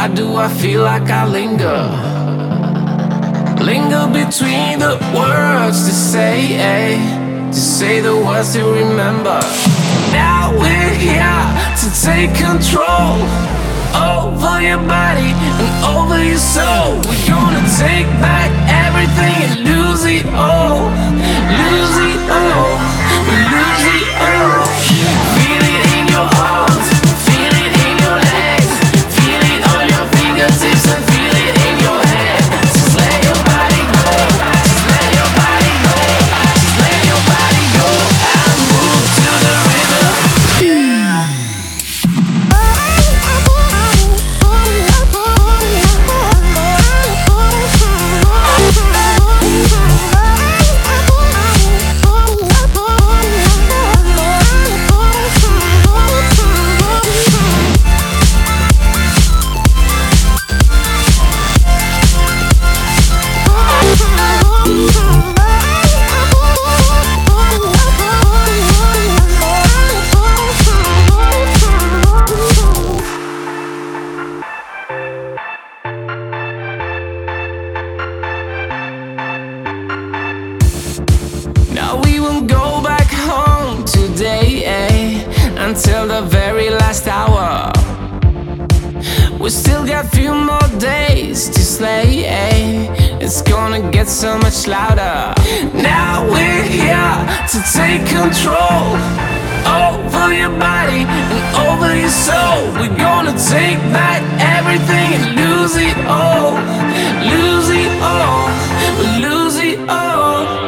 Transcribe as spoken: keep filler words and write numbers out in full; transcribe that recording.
Why do I feel like I linger? Linger between the words to say, eh? To say the words to remember. Now we're here to take control over your body and over your soul. We're gonna take back everything and lose it all. Lose it all. Lose it all. Feel it in your arms, feel it in your legs, feel it on your fingertips and feel it in your head. Just let your body go, just let your body go, just let your body go and move to the rhythm. Yeah. Now we won't go back home today, eh? Until the very last hour. We still got a few more days to slay, eh? It's gonna get so much louder. Now we're here to take control over your body and over your soul. We're gonna take back everything and lose it all. Lose it all. Lose it all.